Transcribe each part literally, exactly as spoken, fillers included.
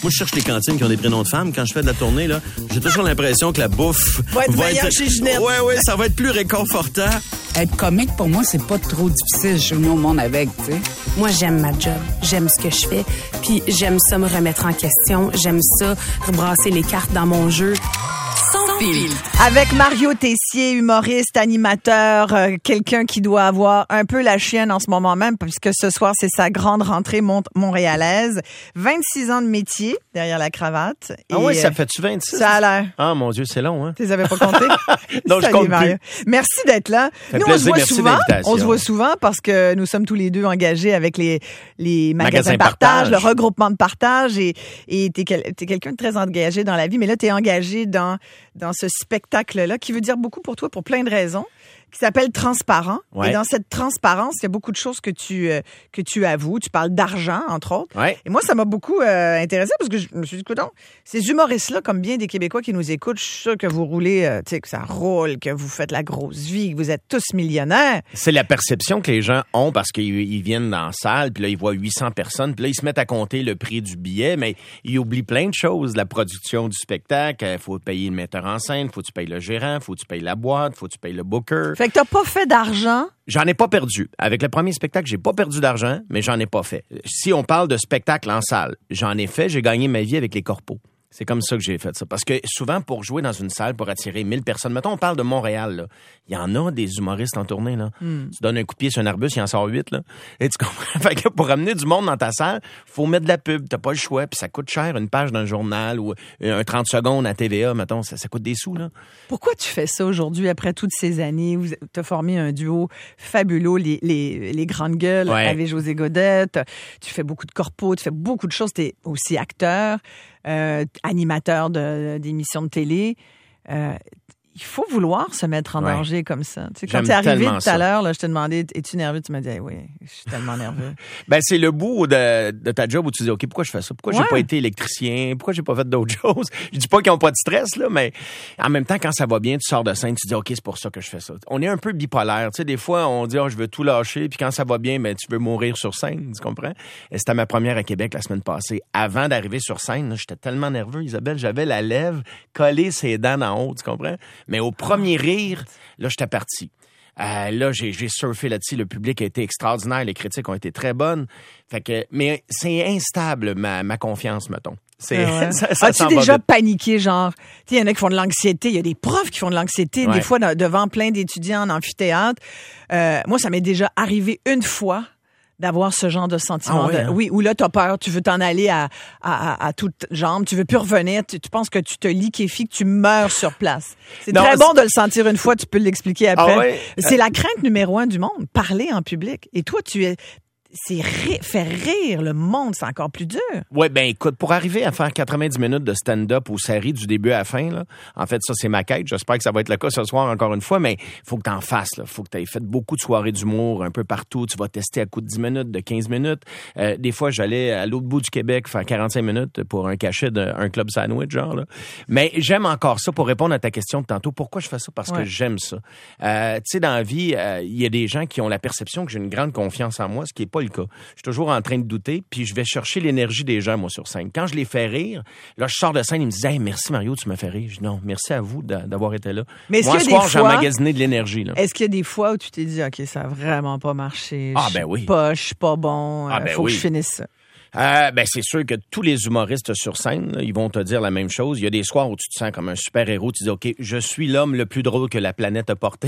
Moi, je cherche les cantines qui ont des prénoms de femmes. Quand je fais de la tournée, là, j'ai toujours l'impression que la bouffe va être meilleure chez Ginette. Ouais, ouais, ça va être plus réconfortant. Être comique, pour moi, c'est pas trop difficile. Je suis venu au monde avec, tu sais. Moi, j'aime ma job. J'aime ce que je fais. Puis j'aime ça me remettre en question. J'aime ça rebrasser les cartes dans mon jeu. Sans fil. Avec Mario Tessier, humoriste, animateur, euh, quelqu'un qui doit avoir un peu la chienne en ce moment même, puisque ce soir, c'est sa grande rentrée mont- montréalaise. vingt-six ans de métier, derrière la cravate. Ah oui, ça fait-tu vingt-six? Ça a l'air. Ah, mon Dieu, c'est long, hein? Tu les avais pas comptés? Non, je Salut, compte Mario. plus. Merci d'être là. Fait Nous, plaisir, on se voit merci souvent. d'invitation. On se voit souvent parce que nous sommes tous les deux engagés avec les, les magasins Magasin partage, partage. le regroupement de partage et, et t'es, quel, t'es quelqu'un de très engagé dans la vie, mais là, t'es engagé dans, dans ce spectacle-là qui veut dire beaucoup pour toi pour plein de raisons, qui s'appelle Transparent. Ouais. Et dans cette transparence, il y a beaucoup de choses que tu euh, que tu avoues. Tu parles d'argent, entre autres. Ouais. Et moi, ça m'a beaucoup euh, intéressé parce que je me suis dit, écoute, ces humoristes-là, comme bien des Québécois qui nous écoutent, je suis sûr que vous roulez, euh, tu sais, que ça roule, que vous faites la grosse vie, que vous êtes tous millionnaires. C'est la perception que les gens ont parce qu'ils ils viennent dans la salle, puis là, ils voient huit cents personnes, puis là, ils se mettent à compter le prix du billet, mais ils oublient plein de choses. La production du spectacle, il faut payer le metteur en scène, faut que tu payes le gérant, faut que tu payes la boîte, faut que tu payes le booker. Fait que t'as pas fait d'argent. J'en ai pas perdu. Avec le premier spectacle, j'ai pas perdu d'argent, mais j'en ai pas fait. Si on parle de spectacle en salle, j'en ai fait, j'ai gagné ma vie avec les corpos. C'est comme ça que j'ai fait ça. Parce que souvent, pour jouer dans une salle, pour attirer mille personnes, mettons, on parle de Montréal, là. Il y en a des humoristes en tournée, là. Mm. Tu donnes un coup de pied sur un arbuste, il en sort huit, là. Et tu comprends? Fait que pour amener du monde dans ta salle, faut mettre de la pub. T'as pas le choix. Puis ça coûte cher, une page d'un journal ou un trente secondes à T V A, mettons. Ça, ça coûte des sous, là. Pourquoi tu fais ça aujourd'hui, après toutes ces années? Vous t'as formé un duo fabuleux, les, les, les grandes gueules, ouais. avec José Godette. Tu fais beaucoup de corpos, tu fais beaucoup de choses. T'es aussi acteur. Euh, animateur de, d'émissions de télé, euh, il faut vouloir se mettre en ouais. danger comme ça. Tu sais, quand J'aime tu es arrivé tout ça. à l'heure, là, je te demandais, es-tu nerveux? Tu m'as dit, hey, oui, je suis tellement nerveux. Ben, c'est le bout de, de ta job où tu dis, OK, pourquoi je fais ça? Pourquoi ouais. j'ai pas été électricien? Pourquoi j'ai pas fait d'autres choses? Je dis pas qu'ils ont pas de stress, là, mais en même temps, quand ça va bien, tu sors de scène, tu dis, OK, c'est pour ça que je fais ça. On est un peu bipolaire. Tu sais, des fois, on dit, oh, je veux tout lâcher, puis quand ça va bien, ben, tu veux mourir sur scène, tu comprends? Et c'était ma première à Québec la semaine passée. Avant d'arriver sur scène, là, j'étais tellement nerveux, Isabelle, j'avais la lèvre collée ses dents en haut, tu comprends? Mais au premier rire, là, j'étais parti. Euh, là, j'ai, j'ai surfé là-dessus. Le public a été extraordinaire. Les critiques ont été très bonnes. Fait que, mais c'est instable, ma, ma confiance, mettons. C'est, ah ouais. ça, ça As-tu s'en déjà va vite. paniqué, genre, tu sais, il y en a qui font de l'anxiété, il y a des profs qui font de l'anxiété, ouais. des fois de, devant plein d'étudiants en amphithéâtre. Euh, moi, ça m'est déjà arrivé une fois d'avoir ce genre de sentiment. Ah oui, de, hein? oui, où là, t'as peur, tu veux t'en aller à, à, à, à toute jambe, tu veux plus revenir, tu, tu penses que tu te liquéfies, que tu meurs sur place. C'est Non, très c'est... bon de le sentir une fois, tu peux l'expliquer après. Ah ouais? C'est la crainte numéro un du monde, parler en public. Et toi, tu es... C'est ri- faire rire le monde, c'est encore plus dur. Ouais, ben écoute, pour arriver à faire quatre-vingt-dix minutes de stand-up où ça rit du début à la fin, là, en fait, ça, c'est ma quête. J'espère que ça va être le cas ce soir encore une fois, mais faut que t'en fasses, là. Faut que t'aies fait beaucoup de soirées d'humour un peu partout. Tu vas tester à coup de dix minutes, de quinze minutes. Euh, des fois, j'allais à l'autre bout du Québec faire quarante-cinq minutes pour un cachet d'un club sandwich, genre, là. Mais j'aime encore ça pour répondre à ta question de tantôt. Pourquoi je fais ça? Parce ouais. que j'aime ça. Euh, tu sais, dans la vie, il euh, y a des gens qui ont la perception que j'ai une grande confiance en moi, ce qui est pas le cas. Je suis toujours en train de douter, puis je vais chercher l'énergie des gens, moi, sur scène. Quand je les fais rire, là, je sors de scène, ils me disent « Hey, merci Mario, tu m'as fait rire. » Je dis « Non, merci à vous d'avoir été là. » Mais moi, ce soir, j'ai emmagasiné de l'énergie. Là. Est-ce qu'il y a des fois où tu t'es dit « OK, ça a vraiment pas marché. Ah, ben oui. Pas, je suis pas bon. Ah, ben faut oui. que je finisse ça. » Euh, ben c'est sûr que tous les humoristes sur scène, là, ils vont te dire la même chose. Il y a des soirs où tu te sens comme un super-héros, tu dis OK, je suis l'homme le plus drôle que la planète a porté.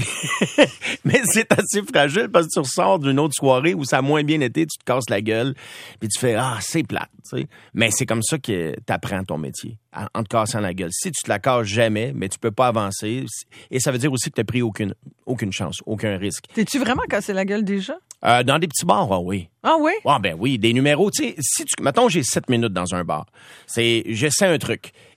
Mais c'est assez fragile parce que tu ressors d'une autre soirée où ça a moins bien été, tu te casses la gueule, puis tu fais ah, c'est plate, tu sais. Mais c'est comme ça que tu apprends ton métier, en te cassant la gueule. Si tu te la casses jamais, mais tu peux pas avancer, et ça veut dire aussi que tu n'as pris aucune aucune chance, aucun risque. T'es-tu vraiment cassé la gueule déjà? Euh, dans des petits bars, ah oui. Ah oui? Ah ben oui, des numéros, tu sais, si tu, mettons, j'ai sept minutes dans un bar. C'est, j'essaie un truc.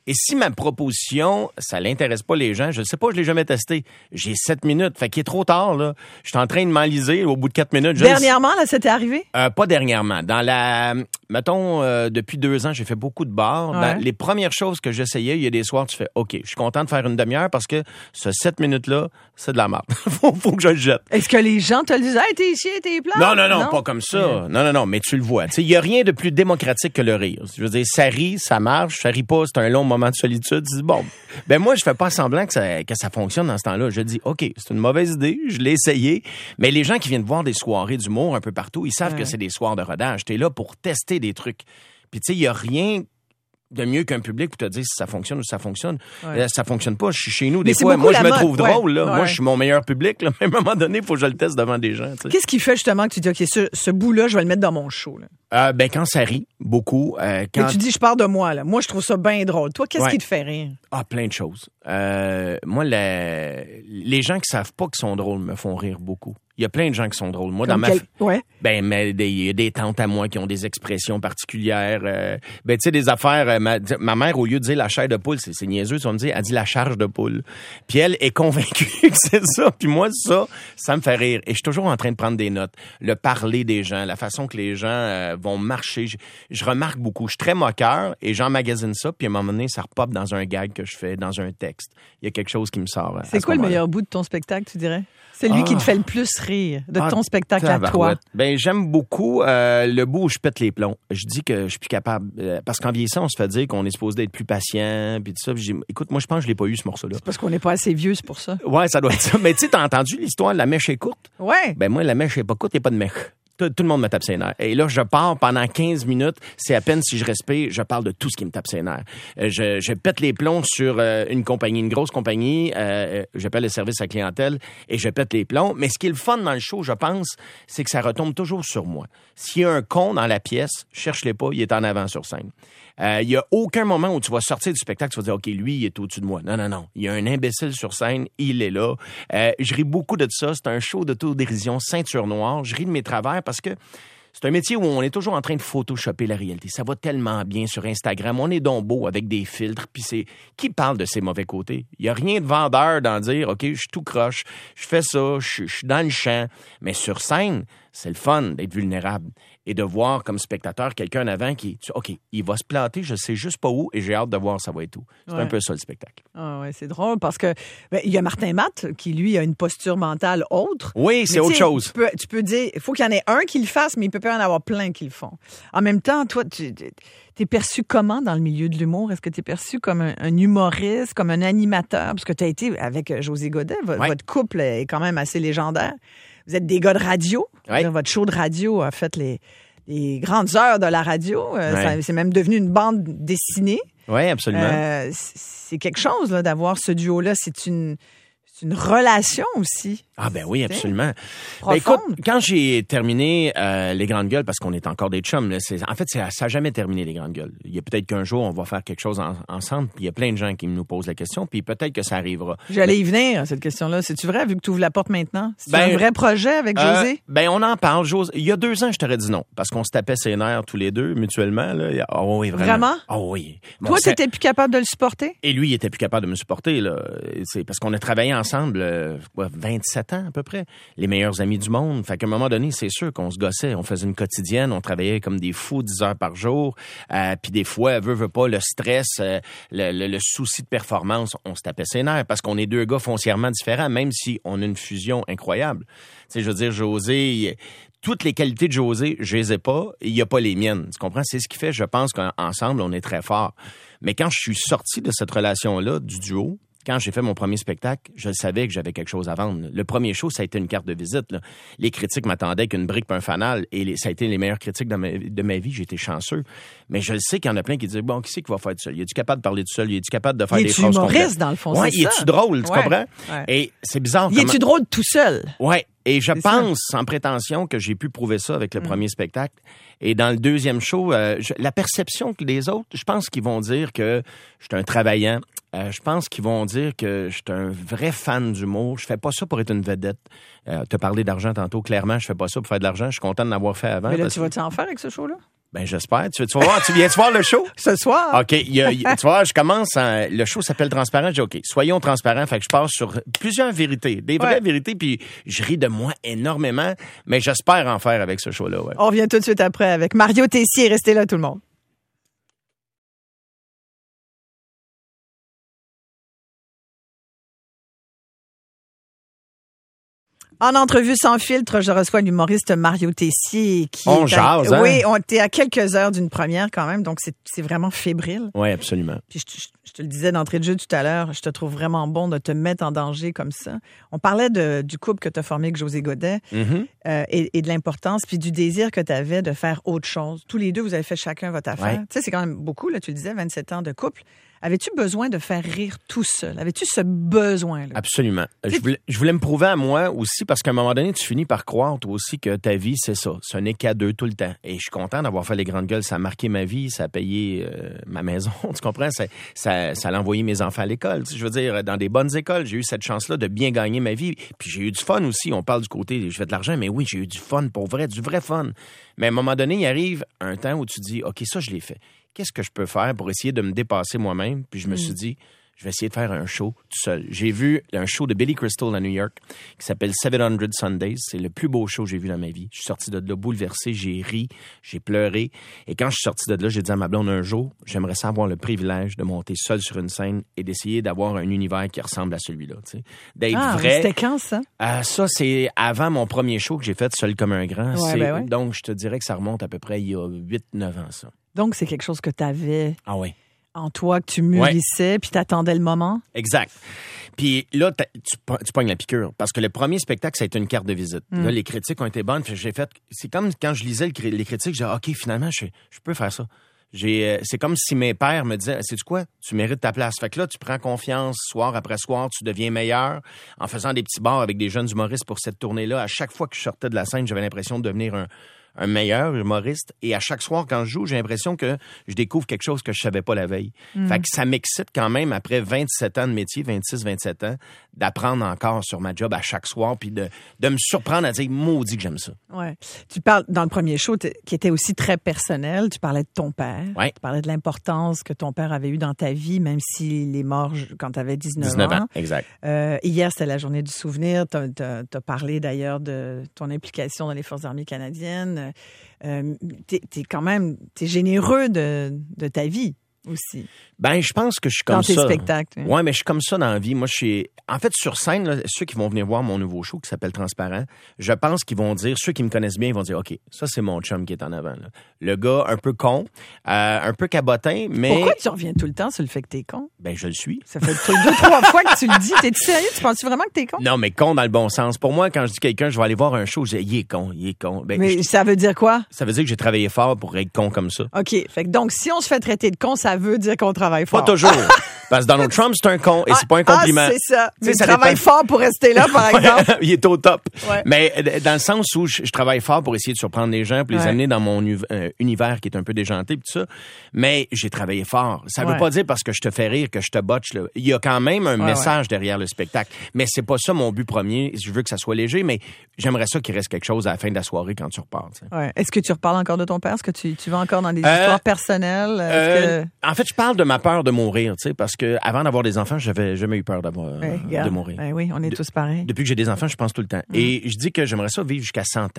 Et si ma proposition, ça l'intéresse pas les gens, je ne sais pas, je l'ai jamais testé. J'ai sept minutes, fait qu'il est trop tard, là. Je suis en train de m'enliser au bout de quatre minutes. Je Dernièrement, là, c'était arrivé? Euh, pas dernièrement. Dans la, mettons, euh, depuis deux ans, j'ai fait beaucoup de bars. Ouais. Dans les premières choses que j'essayais, il y a des soirs, tu fais, OK, je suis content de faire une demi-heure parce que ce sept minutes-là, c'est de la merde. faut, faut que je le jette. Est-ce que les gens te le disent, hey, t'es ici, t'es plat? Non, non, non, pas comme ça. Ouais. Non, non, non, mais tu le vois. Tu sais, il y a rien de plus démocratique que le rire. Je veux dire, ça rit, ça marche, ça rit pas, c'est un long moment de solitude. Tu dis, bon, ben moi, je fais pas semblant que ça, que ça fonctionne dans ce temps-là. Je dis, OK, c'est une mauvaise idée, je l'ai essayé, mais les gens qui viennent voir des soirées d'humour un peu partout, ils savent ouais. que c'est des soirs de rodage. T'es là pour tester des trucs. Puis tu sais, il y a rien de mieux qu'un public pour te dire si ça fonctionne ou si ça fonctionne. Ouais. Euh, ça fonctionne pas. Je suis chez nous des mais fois. Moi, je me mode. trouve ouais. drôle. Là. Ouais. Moi, je suis mon meilleur public. Là. Mais à un moment donné, il faut que je le teste devant des gens. T'sais. Qu'est-ce qui fait justement que tu dis, OK, ce, ce bout-là, je vais le mettre dans mon show? Là? Euh, ben quand ça rit, beaucoup. Euh, quand... Mais tu dis, je pars de moi. Là. Moi, je trouve ça bien drôle. Toi, qu'est-ce ouais. qui te fait rire? Ah, plein de choses. Euh, moi, la... les gens qui savent pas qu'ils sont drôles me font rire beaucoup. Il y a plein de gens qui sont drôles. Moi, Comme dans quel... ma... Ouais. Ben, mais il y a des tantes à moi qui ont des expressions particulières. Euh... Ben, tu sais, des affaires... Euh, ma... ma mère, au lieu de dire la chair de poule, c'est, c'est niaiseux, ça me dit, elle dit la charge de poule. Puis elle est convaincue que c'est ça. Puis moi, ça, ça me fait rire. Et je suis toujours en train de prendre des notes. Le parler des gens, la façon que les gens euh, vont marcher. Je, je remarque beaucoup. Je suis très moqueur et j'emmagasine ça. Puis à un moment donné, ça repop dans un gag que je fais, dans un texte. Il y a quelque chose qui me sort. C'est quoi le meilleur bout de ton spectacle, tu dirais? C'est lui ah. qui te fait le plus rire de ah, ton spectacle à toi. Ben j'aime beaucoup euh, le bout où je pète les plombs. Je dis que je suis plus capable euh, parce qu'en vieillissant, on se fait dire qu'on est supposé d'être plus patient puis tout ça. Puis je dis, écoute, moi je pense que je l'ai pas eu ce morceau-là. C'est parce qu'on n'est pas assez vieux, c'est pour ça. Ouais, ça doit être ça. Mais tu sais, t'as entendu l'histoire de la mèche est courte? Ouais. Ben moi la mèche est pas courte, il y a pas de mèche. Tout, tout le monde me tape ses nerfs. Et là, je pars pendant quinze minutes. C'est à peine si je respire, je parle de tout ce qui me tape ses nerfs. Euh, je, je pète les plombs sur euh, une compagnie, une grosse compagnie. Euh, j'appelle le service à la clientèle et je pète les plombs. Mais ce qui est le fun dans le show, je pense, c'est que ça retombe toujours sur moi. S'il y a un con dans la pièce, cherche-les pas, il est en avant sur scène. Euh, il y a aucun moment où tu vas sortir du spectacle, tu vas dire, OK, lui, il est au-dessus de moi. Non, non, non. Il y a un imbécile sur scène, il est là. Euh, je ris beaucoup de ça. C'est un show d'autodérision, ceinture noire. Je ris de mes travers parce que c'est un métier où on est toujours en train de photoshopper la réalité. Ça va tellement bien sur Instagram. On est donc beau avec des filtres. Puis c'est qui parle de ses mauvais côtés? Il y a rien de vendeur d'en dire, OK, je suis tout croche, je fais ça, je, je suis dans le champ. Mais sur scène, c'est le fun d'être vulnérable et de voir comme spectateur quelqu'un en avant qui, OK, il va se planter, je sais juste pas où et j'ai hâte de voir ça va être où. C'est ouais. un peu ça le spectacle. Ah ouais, c'est drôle parce que ben, il y a Martin Matt qui lui a une posture mentale autre. Oui, c'est autre chose. Tu peux, tu peux dire, il faut qu'il y en ait un qui le fasse, mais il peut pas y en avoir plein qui le font. En même temps, toi, tu t'es perçu comment dans le milieu de l'humour? Est-ce que tu es perçu comme un, un humoriste, comme un animateur? Parce que tu as été avec José Godet, v- ouais. votre couple est quand même assez légendaire. Vous êtes des gars de radio. Ouais. Votre show de radio a fait les, les grandes heures de la radio. Ouais. Ça, c'est même devenu une bande dessinée. Oui, absolument. Euh, c'est quelque chose là, d'avoir ce duo-là. C'est une, c'est une relation aussi. Ah ben oui, absolument. Ben, écoute, quand j'ai terminé euh, Les Grandes Gueules, parce qu'on est encore des chums, là, c'est, en fait, c'est, ça n'a jamais terminé Les Grandes Gueules. Il y a peut-être qu'un jour, on va faire quelque chose en, ensemble, puis il y a plein de gens qui nous posent la question, puis peut-être que ça arrivera. J'allais mais, y venir, à cette question-là. C'est-tu vrai, vu que tu ouvres la porte maintenant? C'est ben, un vrai projet avec euh, José? Ben, on en parle, José. Il y a deux ans, je t'aurais dit non, parce qu'on se tapait ses nerfs tous les deux, mutuellement. Là. Oh oui, vraiment. Vraiment? Oh oui. Bon, toi, t'étais plus capable de le supporter? Et lui, il était plus capable de me supporter, là. C'est parce qu'on a travaillé ensemble, euh, quoi, vingt-sept ans, à peu près. Les meilleurs amis du monde. Fait qu'à un moment donné, c'est sûr qu'on se gossait. On faisait une quotidienne, on travaillait comme des fous dix heures par jour. Euh, puis des fois, veut, veut pas, le stress, euh, le, le, le souci de performance, on se tapait ses nerfs parce qu'on est deux gars foncièrement différents, même si on a une fusion incroyable. Tu sais, je veux dire, José, il, toutes les qualités de José, je les ai pas, il y a pas les miennes. Tu comprends? C'est ce qui fait, je pense qu'ensemble, on est très forts. Mais quand je suis sorti de cette relation-là, du duo, quand j'ai fait mon premier spectacle, je savais que j'avais quelque chose à vendre. Le premier show, ça a été une carte de visite. Là. Les critiques m'attendaient qu'une brique et un fanal. Et les, ça a été les meilleures critiques de ma, de ma vie. J'ai été chanceux. Mais je le sais qu'il y en a plein qui disent, bon, qui c'est qui va faire tout seul? Il est-tu capable de parler tout seul? Il est-tu capable de faire des phrases complètes? Il est humoriste, dans le fond, ouais, c'est il ça. est-tu drôle, tu ouais. comprends? Ouais. Et c'est bizarre. Il est-tu drôle tout seul? Ouais. Et je c'est pense, ça. sans prétention, que j'ai pu prouver ça avec le mm. premier spectacle. Et dans le deuxième show, euh, je, la perception que les autres, je pense qu'ils vont dire que je suis un travaillant. Euh, je pense qu'ils vont dire que je suis un vrai fan d'humour. Je fais pas ça pour être une vedette. Euh, te parler d'argent tantôt, clairement, je fais pas ça pour faire de l'argent. Je suis content de l'avoir fait avant. Mais là, parce tu vas-tu en faire avec ce show-là? Ben, j'espère. Tu, tu vas voir, tu viens-tu voir le show? Ce soir. OK. Il y a, il, tu vois, je commence, en, le show s'appelle Transparent. Je dis, OK, soyons transparents. Fait que je passe sur plusieurs vérités, des vraies Ouais. vérités, puis je ris de moi énormément, mais j'espère en faire avec ce show-là, ouais. On revient tout de suite après avec Mario Tessier. Restez là, tout le monde. En entrevue sans filtre, je reçois l'humoriste Mario Tessier. Qui On est jase, à, hein? Oui, on était à quelques heures d'une première quand même, donc c'est, c'est vraiment fébrile. Oui, absolument. Puis je, je, je te le disais d'entrée de jeu tout à l'heure, je te trouve vraiment bon de te mettre en danger comme ça. On parlait de, du couple que tu as formé avec José Godet Mm-hmm. euh, et, et de l'importance, puis du désir que tu avais de faire autre chose. Tous les deux, vous avez fait chacun votre affaire. Ouais. Tu sais, c'est quand même beaucoup, là, tu le disais, vingt-sept ans de couple. Avais-tu besoin de faire rire tout seul? Avais-tu ce besoin-là? Absolument. Je voulais, je voulais me prouver à moi aussi parce qu'à un moment donné, tu finis par croire toi aussi que ta vie, c'est ça. Ce n'est qu'à deux tout le temps. Et je suis content d'avoir fait les grandes gueules. Ça a marqué ma vie, ça a payé euh, ma maison. Tu comprends? Ça, ça, ça a envoyé mes enfants à l'école. Tu sais, je veux dire, dans des bonnes écoles, j'ai eu cette chance-là de bien gagner ma vie. Puis j'ai eu du fun aussi. On parle du côté, je fais de l'argent, mais oui, j'ai eu du fun pour vrai, du vrai fun. Mais à un moment donné, il arrive un temps où tu dis, OK, ça, je l'ai fait. Qu'est-ce que je peux faire pour essayer de me dépasser moi-même? Puis je me suis dit, je vais essayer de faire un show tout seul. J'ai vu un show de Billy Crystal à New York qui s'appelle sept cents Sundays. C'est le plus beau show que j'ai vu dans ma vie. Je suis sorti de là bouleversé, j'ai ri, j'ai pleuré. Et quand je suis sorti de là, j'ai dit à ma blonde un jour, j'aimerais ça avoir le privilège de monter seul sur une scène et d'essayer d'avoir un univers qui ressemble à celui-là. Tu sais. D'être Ah, vrai. c'était quand, ça? Euh, ça, c'est avant mon premier show que j'ai fait Seul comme un grand. Ouais, C'est- ben ouais. Donc, je te dirais que ça remonte à peu près il y a huit neuf ans, ça. Donc, c'est quelque chose que tu avais Ah oui. en toi, que tu mûrissais, puis t'attendais le moment. Exact. Puis là, t'as- tu, po- tu pognes la piqûre. Parce que le premier spectacle, ça a été une carte de visite. Là, les critiques ont été bonnes. Puis j'ai fait. C'est comme quand je lisais le cri- les critiques, j'ai dit, OK, finalement, je, je peux faire ça. J'ai, euh, c'est comme si mes pères me disaient, sais-tu quoi? Tu mérites ta place. Fait que là, tu prends confiance soir après soir, tu deviens meilleur en faisant des petits bars avec des jeunes humoristes pour cette tournée-là. À chaque fois que je sortais de la scène, j'avais l'impression de devenir un, un meilleur humoriste. Et à chaque soir, quand je joue, j'ai l'impression que je découvre quelque chose que je savais pas la veille. Fait que ça m'excite quand même, après vingt-sept ans de métier, vingt-six, vingt-sept ans, d'apprendre encore sur ma job à chaque soir, puis de, de me surprendre à dire, maudit que j'aime ça. Ouais. Tu parles, dans le premier show, t- qui était aussi très personnel, tu parlais de ton père. Ouais. Tu parlais de l'importance que ton père avait eue dans ta vie, même s'il est mort j- quand tu avais dix-neuf, dix-neuf ans. ans, exact. Euh, hier, c'était la journée du souvenir. Tu as parlé d'ailleurs de ton implication dans les Forces armées canadiennes. Euh, tu es quand même t'es généreux de, de ta vie aussi. Ben, je pense que je suis comme Dans tes ça. spectacles. Ouais, mais je suis comme ça dans la vie. Moi, je suis. En fait, sur scène, là, ceux qui vont venir voir mon nouveau show qui s'appelle Transparent, je pense qu'ils vont dire, ceux qui me connaissent bien, ils vont dire, OK, ça, c'est mon chum qui est en avant. Là. Le gars un peu con, euh, un peu cabotin, mais. Pourquoi tu reviens tout le temps sur le fait que t'es con? Ben, je le suis. Ça fait deux, trois fois que tu le dis. T'es-tu sérieux? Tu penses vraiment que t'es con? Non, mais con dans le bon sens. Pour moi, quand je dis quelqu'un, je vais aller voir un show, je dis, il est con, il est con. Ben, Mais je- ça veut dire quoi? ça veut dire que j'ai travaillé fort pour être con comme ça. OK. Fait que donc, si on se fait traiter de con, ça veut dire qu'on travaille fort. Pas toujours. Parce que Donald Trump, c'est un con et c'est pas un compliment. Ah, c'est ça. Tu sais, Mais ça tu travailles dépend. fort pour rester là, par exemple. Il est au top. Ouais. Mais euh, dans le sens où je, je travaille fort pour essayer de surprendre les gens, pour les Ouais. amener dans mon u- euh, univers qui est un peu déjanté, pis tout ça. Mais j'ai travaillé fort. Ça veut Ouais. pas dire parce que je te fais rire que je te botche. Là. Il y a quand même un Ouais, message derrière le spectacle. Mais c'est pas ça mon but premier. Je veux que ça soit léger, mais j'aimerais ça qu'il reste quelque chose à la fin de la soirée quand tu repars. tu sais. Ouais. Est-ce que tu reparles encore de ton père? Est-ce que tu, tu vas encore dans des Euh, histoires personnelles? Est-ce Euh, que... En fait, je parle de ma peur de mourir, tu sais, parce que avant d'avoir des enfants, j'avais jamais eu peur d'avoir Ouais, euh, regarde. de mourir. Ben oui, on est De- tous pareils. Depuis que j'ai des enfants, je pense tout le temps. Et je dis que j'aimerais ça vivre jusqu'à cent ans.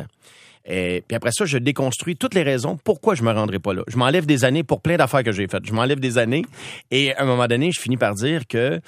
Et puis après ça, je déconstruis toutes les raisons pourquoi je me rendrai pas là. Je m'enlève des années pour plein d'affaires que j'ai faites. Je m'enlève des années et à un moment donné, je finis par dire que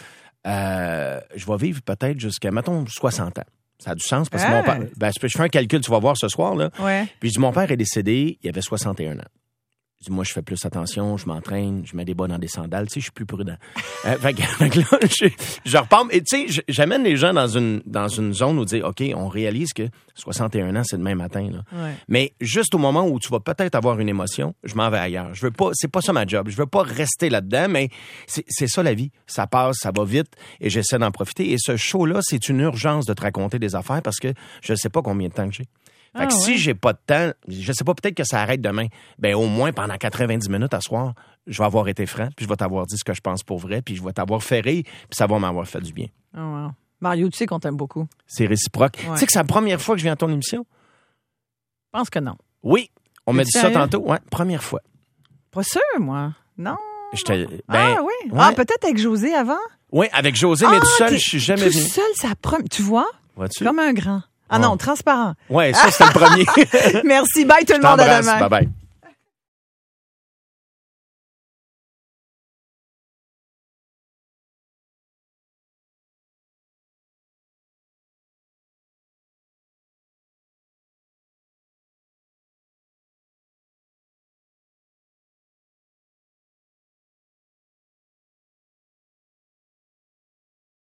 euh, je vais vivre peut-être jusqu'à, mettons, soixante ans. Ça a du sens parce que Ah. mon père... Ben, je fais un calcul, tu vas voir ce soir, là. Ouais. Puis je dis, mon père est décédé, il avait soixante et un ans. Je dis, moi, je fais plus attention, je m'entraîne, je mets des bas dans des sandales, tu sais, je suis plus prudent. Euh, fait, que, fait que là, je, je repars. Et tu sais, je- j'amène les gens dans une dans une zone où dire, OK, on réalise que soixante et un ans, c'est demain matin. Là. Ouais. Mais juste au moment où tu vas peut-être avoir une émotion, je m'en vais ailleurs. Je veux pas, c'est pas ça ma job. Je veux pas rester là-dedans, mais c'est, c'est ça la vie. Ça passe, ça va vite, et j'essaie d'en profiter. Et ce show-là, c'est une urgence de te raconter des affaires parce que je sais pas combien de temps que j'ai. Fait que Ah, si ouais. j'ai pas de temps, je sais pas, peut-être que ça arrête demain. Ben au moins pendant quatre-vingt-dix minutes à soir, je vais avoir été franc, puis je vais t'avoir dit ce que je pense pour vrai, puis je vais t'avoir fait rire, puis ça va m'avoir fait du bien. Oh, wow. Mario, tu sais qu'on t'aime beaucoup. C'est réciproque. Ouais. Tu sais que c'est la première fois que je viens à ton émission? Je pense que non. Oui. On m'a Es-tu dit ça sérieux? tantôt. Ouais, première fois. Pas sûr, moi. Non. J'étais, ben, ah oui. ouais. Ah, peut-être avec José avant? Oui, avec José, mais ah, tout seul, t'es- je suis jamais tout venu. seul, ça prom... Tu vois? Vois-tu? Comme un grand. Ah Oh. non, transparent. Ouais, ça, c'était le premier. Merci. Bye tout le monde. À T'embrasse. demain. Bye bye.